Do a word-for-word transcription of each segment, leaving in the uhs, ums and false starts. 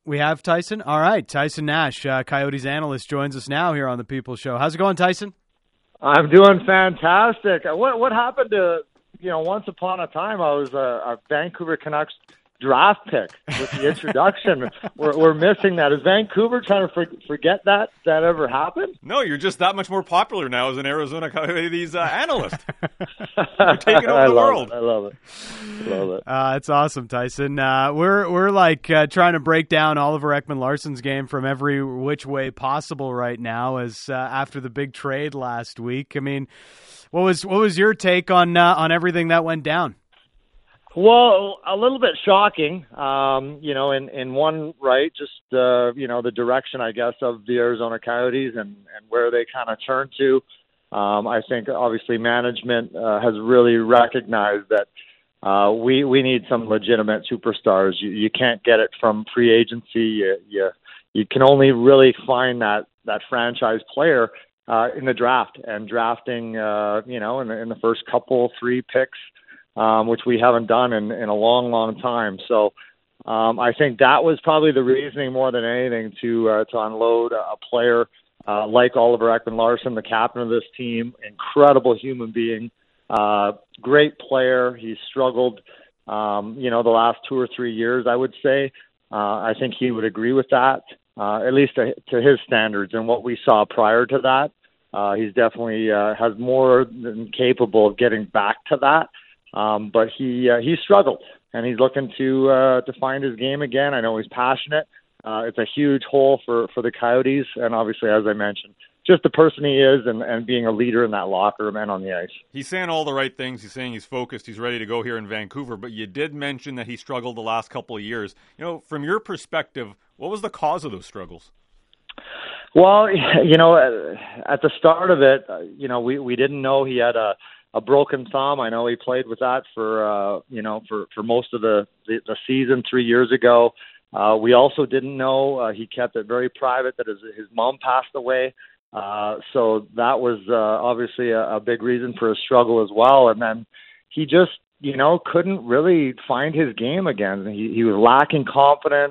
We have Tyson? All right. Tyson Nash, uh, Coyotes analyst, joins us now here on the People Show. How's it going, Tyson? I'm doing fantastic. What what happened to, you know, once upon a time I was a, a Vancouver Canucks draft pick with the introduction. we're, we're missing that. Is Vancouver trying to for, forget that that ever happened? No, you're just that much more popular now as an Arizona Coyotes uh, analyst. You're taking over I the love world. It. I love it. I love it. Uh, it's awesome, Tyson. Uh, we're we're like uh, trying to break down Oliver Ekman-Larsson's game from every which way possible right now. As uh, after the big trade last week, I mean, what was what was your take on uh, on everything that went down? Well, a little bit shocking, um, you know, in, in one right, just, uh, you know, the direction, I guess, of the Arizona Coyotes and, and where they kind of turn to. Um, I think, obviously, management uh, has really recognized that uh, we we need some legitimate superstars. You, you can't get it from free agency. You, you, you can only really find that, that franchise player uh, in the draft and drafting, uh, you know, in the, in the first couple, three picks. Um, which we haven't done in, in a long, long time. So um, I think that was probably the reasoning more than anything to uh, to unload a player uh, like Oliver Ekman-Larsson, the captain of this team, incredible human being, uh, great player. He's struggled, um, you know, the last two or three years, I would say. Uh, I think he would agree with that, uh, at least to, to his standards. And what we saw prior to that, uh, he's definitely uh, has more than capable of getting back to that. Um, but he uh, he struggled, and he's looking to uh, to find his game again. I know he's passionate. Uh, it's a huge hole for, for the Coyotes, and obviously, as I mentioned, just the person he is and, and being a leader in that locker room and on the ice. He's saying all the right things. He's saying he's focused. He's ready to go here in Vancouver. But you did mention that he struggled the last couple of years. You know, from your perspective, what was the cause of those struggles? Well, you know, at the start of it, you know, we, we didn't know he had a a broken thumb. I know he played with that for, uh, you know, for, for most of the, the, the season three years ago. Uh, we also didn't know, uh, he kept it very private that his, his mom passed away. Uh, so that was uh, obviously a, a big reason for his struggle as well. And then he just, you know, couldn't really find his game again. He, he was lacking confidence.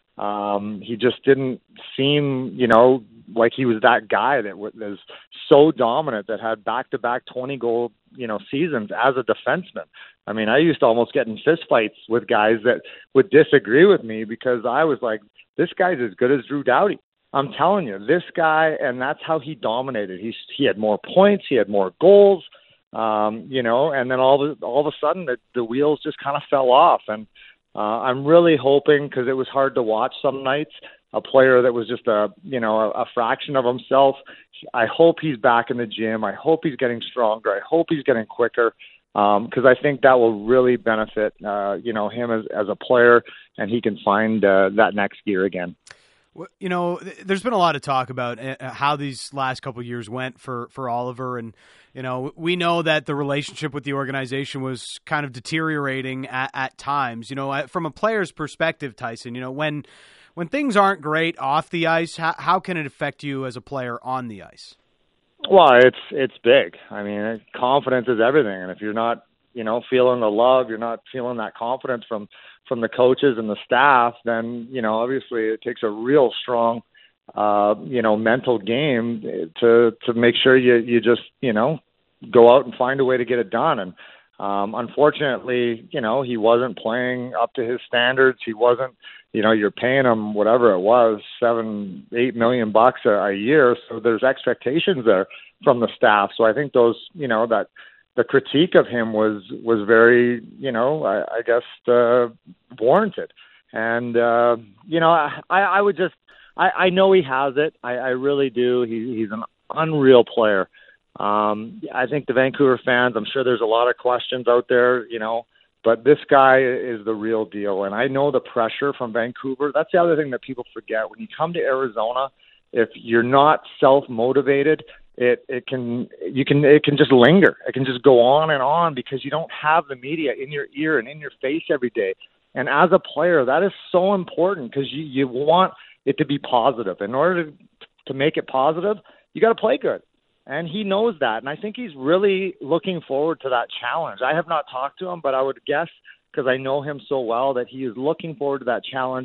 Um, he just didn't seem, you know, like he was that guy that was so dominant, that had back-to-back twenty-goal, you know, seasons as a defenseman. I mean, I used to almost get in fistfights with guys that would disagree with me because I was like, this guy's as good as Drew Doughty. I'm telling you, this guy, and that's how he dominated. He he had more points, he had more goals, um, you know, and then all of, all of a sudden the, the wheels just kind of fell off. And uh, I'm really hoping, because it was hard to watch some nights, a player that was just a, you know, a, a fraction of himself. I hope he's back in the gym. I hope he's getting stronger. I hope he's getting quicker, because um, I think that will really benefit, uh, you know, him as, as a player, and he can find uh, that next gear again. You know, there's been a lot of talk about how these last couple of years went for, for Oliver. And, you know, we know that the relationship with the organization was kind of deteriorating at, at times. You know, from a player's perspective, Tyson, you know, when when things aren't great off the ice, how, how can it affect you as a player on the ice? Well, it's it's big. I mean, confidence is everything. And if you're not, you know, feeling the love, you're not feeling that confidence from from the coaches and the staff, then, you know, obviously it takes a real strong, uh, you know, mental game to to make sure you, you just, you know, go out and find a way to get it done. And um, unfortunately, you know, he wasn't playing up to his standards. He wasn't, you know, you're paying him whatever it was, seven, eight million bucks a, a year. So there's expectations there from the staff. So I think those, you know, that the critique of him was, was very, you know, I, I guess, uh, warranted. And, uh, you know, I, I would just, I, I know he has it. I, I really do. He, he's an unreal player. Um, I think the Vancouver fans, I'm sure there's a lot of questions out there, you know, but this guy is the real deal. And I know the pressure from Vancouver. That's the other thing that people forget. When you come to Arizona, if you're not self-motivated, it, it can, you can, it can just linger. It can just go on and on because you don't have the media in your ear and in your face every day. And as a player, that is so important because you, you want it to be positive. In order to, to make it positive, you got to play good. And he knows that. And I think he's really looking forward to that challenge. I have not talked to him, but I would guess, because I know him so well, that he is looking forward to that challenge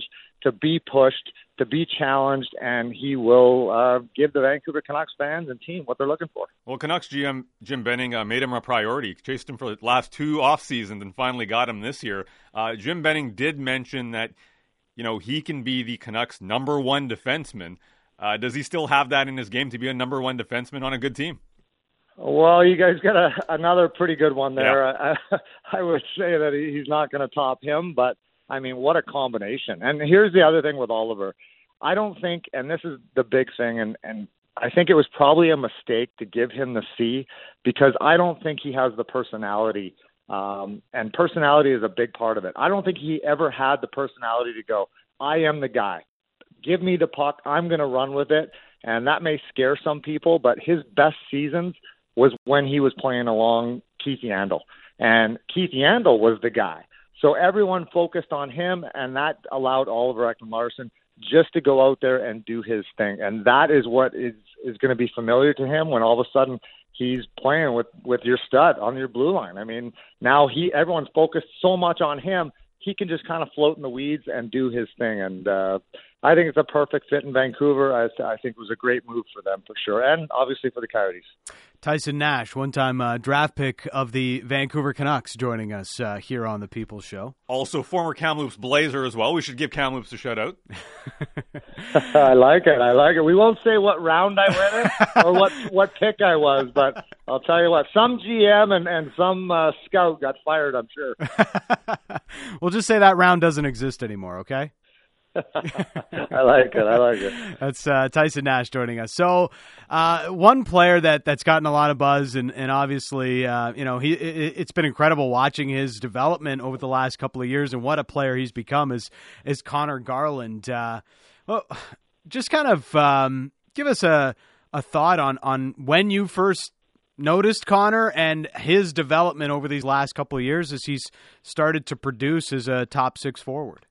to be pushed, to be challenged, and he will uh, give the Vancouver Canucks fans and team what they're looking for. Well, Canucks G M Jim Benning uh, made him a priority, chased him for the last two off seasons, and finally got him this year. Uh, Jim Benning did mention that, you know, he can be the Canucks' number one defenseman. Uh, does he still have that in his game to be a number one defenseman on a good team? Well, you guys got a, another pretty good one there. Yeah. I, I would say that he's not going to top him, but, I mean, what a combination. And here's the other thing with Oliver. I don't think, and this is the big thing, and, and I think it was probably a mistake to give him the C because I don't think he has the personality, um, and personality is a big part of it. I don't think he ever had the personality to go, I am the guy. Give me the puck. I'm going to run with it. And that may scare some people, but his best seasons was when he was playing along Keith Yandle. And Keith Yandle was the guy. So everyone focused on him, and that allowed Oliver Ekman-Larsson just to go out there and do his thing. And that is what is, is going to be familiar to him when all of a sudden he's playing with, with your stud on your blue line. I mean, now he everyone's focused so much on him, he can just kind of float in the weeds and do his thing. And uh, I think it's a perfect fit in Vancouver. I, I think it was a great move for them for sure, and obviously for the Coyotes. Tyson Nash, one-time uh, draft pick of the Vancouver Canucks, joining us uh, here on the People's Show. Also, former Kamloops Blazer as well. We should give Kamloops a shout-out. I like it. I like it. We won't say what round I went in or what, what pick I was, but I'll tell you what, some G M and, and some uh, scout got fired, I'm sure. We'll just say that round doesn't exist anymore, okay? I like it. I like it. That's uh, Tyson Nash joining us. So, uh, one player that, that's gotten a lot of buzz, and and obviously, uh, you know, he it, it's been incredible watching his development over the last couple of years, and what a player he's become is is Connor Garland. Uh, well, just kind of um, give us a a thought on on when you first noticed Connor and his development over these last couple of years as he's started to produce as a top six forward.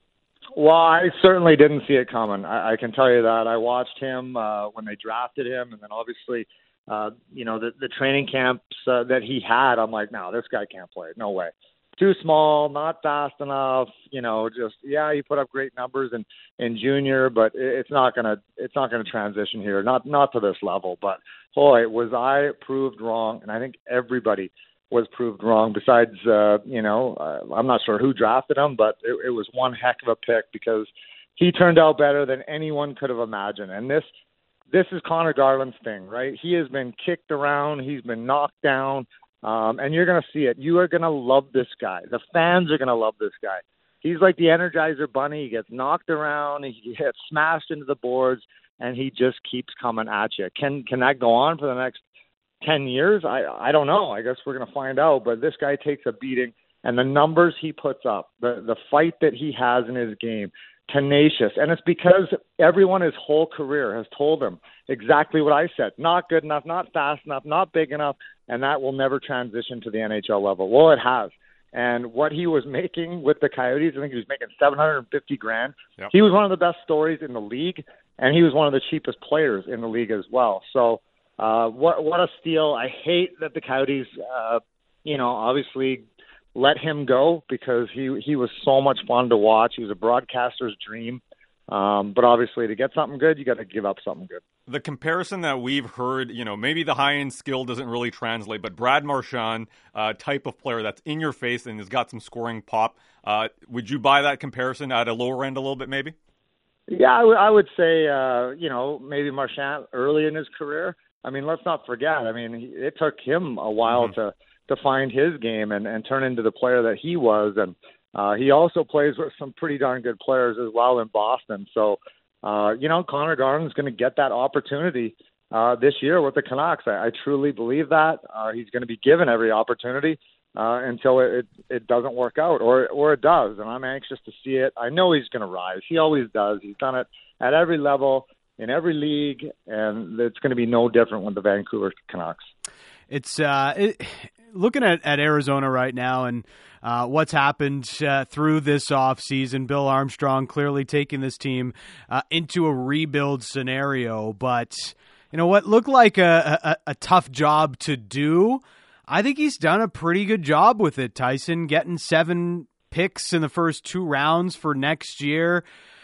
Well, I certainly didn't see it coming. I, I can tell you that. I watched him uh, when they drafted him, and then obviously, uh, you know, the, the training camps uh, that he had, I'm like, no, this guy can't play. No way. Too small, not fast enough. You know, just yeah, he put up great numbers in, in junior, but it's not gonna it's not gonna transition here. Not not to this level. But boy, was I proved wrong, and I think everybody was proved wrong. Besides, uh, you know, uh, I'm not sure who drafted him, but it, it was one heck of a pick because he turned out better than anyone could have imagined. And this, this is Connor Garland's thing, right? He has been kicked around, he's been knocked down, um, and you're going to see it. You are going to love this guy. The fans are going to love this guy. He's like the Energizer Bunny. He gets knocked around, he gets smashed into the boards, and he just keeps coming at you. Can can that go on for the next ten years? I I don't know. I guess we're going to find out. But this guy takes a beating, and the numbers he puts up, the the fight that he has in his game, tenacious. And it's because everyone his whole career has told him exactly what I said. Not good enough, not fast enough, not big enough, and that will never transition to the N H L level. Well, it has. And what he was making with the Coyotes, I think he was making seven hundred fifty grand. Yep. He was one of the best stories in the league, and he was one of the cheapest players in the league as well. So, Uh, what what a steal. I hate that the Coyotes, uh, you know, obviously let him go because he, he was so much fun to watch. He was a broadcaster's dream. Um, but obviously to get something good, you got to give up something good. The comparison that we've heard, you know, maybe the high-end skill doesn't really translate, but Brad Marchand, uh, type of player that's in your face and has got some scoring pop, uh, would you buy that comparison at a lower end a little bit maybe? Yeah, I, w- I would say, uh, you know, maybe Marchand early in his career. I mean, let's not forget. I mean, he, it took him a while mm-hmm. to, to find his game and, and turn into the player that he was. And uh, he also plays with some pretty darn good players as well in Boston. So, uh, you know, Connor Garland's going to get that opportunity uh, this year with the Canucks. I, I truly believe that. Uh, he's going to be given every opportunity uh, until it, it, it doesn't work out, or or it does. And I'm anxious to see it. I know he's going to rise. He always does. He's done it at every level, in every league, and it's going to be no different with the Vancouver Canucks. It's uh, it, looking at, at Arizona right now and uh, what's happened uh, through this offseason. Bill Armstrong clearly taking this team uh, into a rebuild scenario, but you know what looked like a, a, a tough job to do. I think he's done a pretty good job with it, Tyson, getting seven picks in the first two rounds for next year.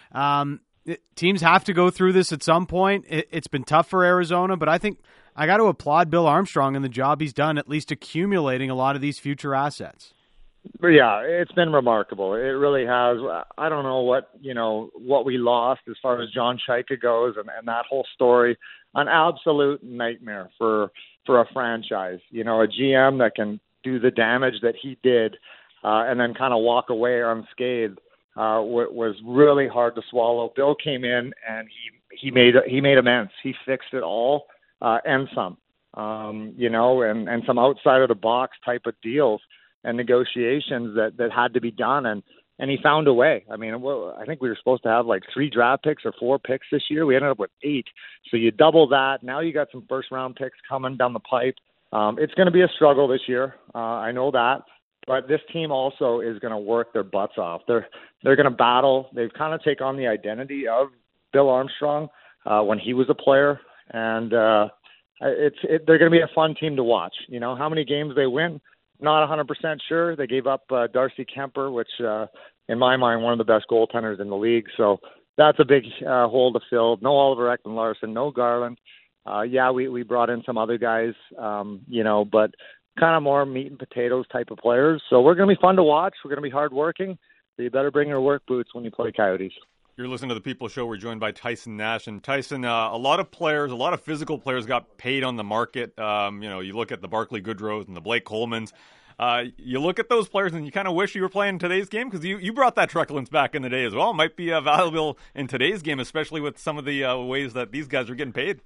Um, it, teams have to go through this at some point. It, it's been tough for Arizona, but I think I got to applaud Bill Armstrong and the job he's done, at least accumulating a lot of these future assets. But yeah, it's been remarkable. It really has. I don't know what, you know, what we lost as far as John Chaika goes and, and that whole story. An absolute nightmare for for a franchise. You know, a G M that can do the damage that he did uh, and then kind of walk away unscathed uh, w- was really hard to swallow. Bill came in and he he made he made amends. He fixed it all uh, and some. Um, you know, and, and some outside of the box type of deals and negotiations that, that had to be done. And, and he found a way. I mean, well, I think we were supposed to have like three draft picks or four picks this year. We ended up with eight. So you double that. Now you got some first round picks coming down the pipe. Um, it's going to be a struggle this year. Uh, I know that. But this team also is going to work their butts off. They're, they're going to battle. They've kind of take on the identity of Bill Armstrong uh, when he was a player. And uh, it's it, they're going to be a fun team to watch. You know, how many games they win? Not one hundred percent sure. They gave up uh, Darcy Kemper, which, uh, in my mind, one of the best goaltenders in the league. So that's a big uh, hole to fill. No Oliver Ekman-Larsson, no Garland. Uh, yeah, we, we brought in some other guys, um, you know, but kind of more meat and potatoes type of players. So we're going to be fun to watch. We're going to be hardworking. So you better bring your work boots when you play Coyotes. You're listening to The People Show. We're joined by Tyson Nash. And Tyson, uh, a lot of players, a lot of physical players got paid on the market. Um, you know, you look at the Barclay Goodrows and the Blake Colemans. Uh, you look at those players and you kind of wish you were playing today's game because you, you brought that truculence back in the day as well. It might be uh, valuable in today's game, especially with some of the uh, ways that these guys are getting paid.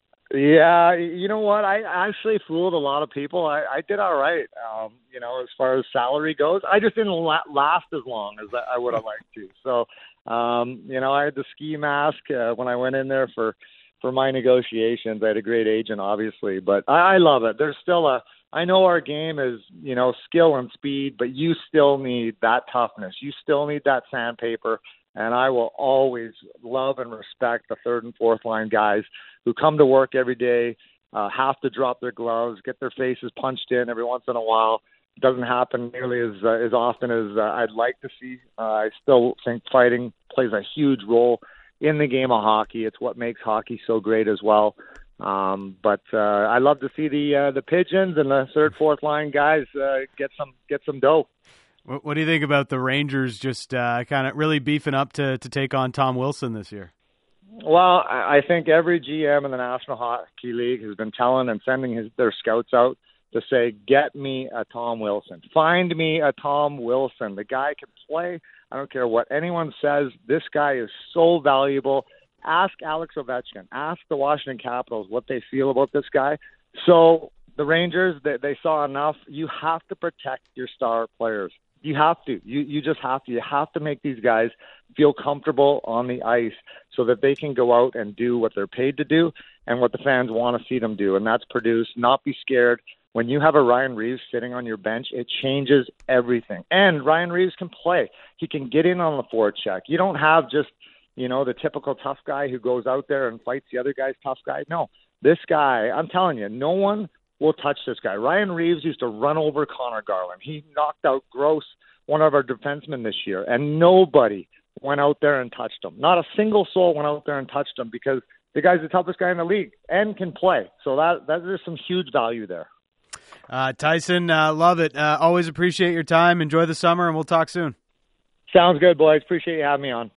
Yeah, you know what? I actually fooled a lot of people. I, I did all right, um, you know, as far as salary goes. I just didn't la- last as long as I would have liked to. So, um, you know, I had the ski mask uh, when I went in there for, for my negotiations. I had a great agent, obviously, but I, I love it. There's still a I know our game is, you know, skill and speed, but you still need that toughness. You still need that sandpaper. And I will always love and respect the third and fourth line guys who come to work every day, uh, have to drop their gloves, get their faces punched in every once in a while. It doesn't happen nearly as uh, as often as uh, I'd like to see. Uh, I still think fighting plays a huge role in the game of hockey. It's what makes hockey so great as well. Um, but uh, I love to see the uh, the pigeons and the third, fourth line guys uh, get some get some dough. What, what do you think about the Rangers just uh, kind of really beefing up to to take on Tom Wilson this year? Well, I think every G M in the National Hockey League has been telling and sending his, their scouts out to say, "Get me a Tom Wilson. Find me a Tom Wilson. The guy can play. I don't care what anyone says. This guy is so valuable." Ask Alex Ovechkin. Ask the Washington Capitals what they feel about this guy. So the Rangers, they, they saw enough. You have to protect your star players. You have to. You you just have to. You have to make these guys feel comfortable on the ice so that they can go out and do what they're paid to do and what the fans want to see them do, and that's produce, not be scared. When you have a Ryan Reeves sitting on your bench, it changes everything. And Ryan Reeves can play. He can get in on the forward check. You don't have just – you know, the typical tough guy who goes out there and fights the other guy's tough guy. No, this guy, I'm telling you, no one will touch this guy. Ryan Reeves used to run over Connor Garland. He knocked out Gross, one of our defensemen this year, and nobody went out there and touched him. Not a single soul went out there and touched him because the guy's the toughest guy in the league and can play. So that, that there's some huge value there. Uh, Tyson, uh, love it. Uh, always appreciate your time. Enjoy the summer, and we'll talk soon. Sounds good, boys. Appreciate you having me on.